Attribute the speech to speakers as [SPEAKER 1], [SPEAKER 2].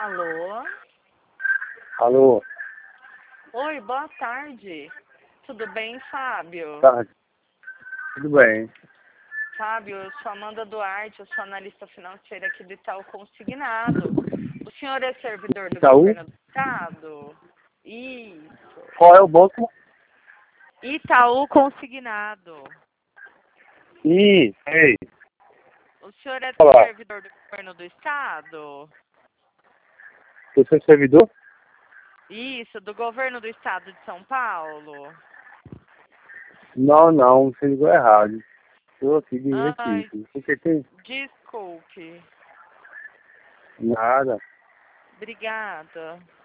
[SPEAKER 1] Alô?
[SPEAKER 2] Alô?
[SPEAKER 1] Oi, boa tarde. Tudo bem, Fábio?
[SPEAKER 2] Tarde. Tudo bem.
[SPEAKER 1] Fábio, eu sou Amanda Duarte, eu sou analista financeira aqui do Itaú Consignado. O senhor é servidor do
[SPEAKER 2] Itaú?
[SPEAKER 1] governo do estado? Isso.
[SPEAKER 2] Qual é o banco?
[SPEAKER 1] Itaú Consignado.
[SPEAKER 2] Ih, ei.
[SPEAKER 1] O senhor é
[SPEAKER 2] Olá.
[SPEAKER 1] servidor do governo do estado?
[SPEAKER 2] Você é servidor?
[SPEAKER 1] Isso, do governo do estado de São Paulo?
[SPEAKER 2] Não, você ligou errado. Estou aqui de
[SPEAKER 1] Ai,
[SPEAKER 2] Recife. Você tem
[SPEAKER 1] desculpe.
[SPEAKER 2] nada.
[SPEAKER 1] Obrigada.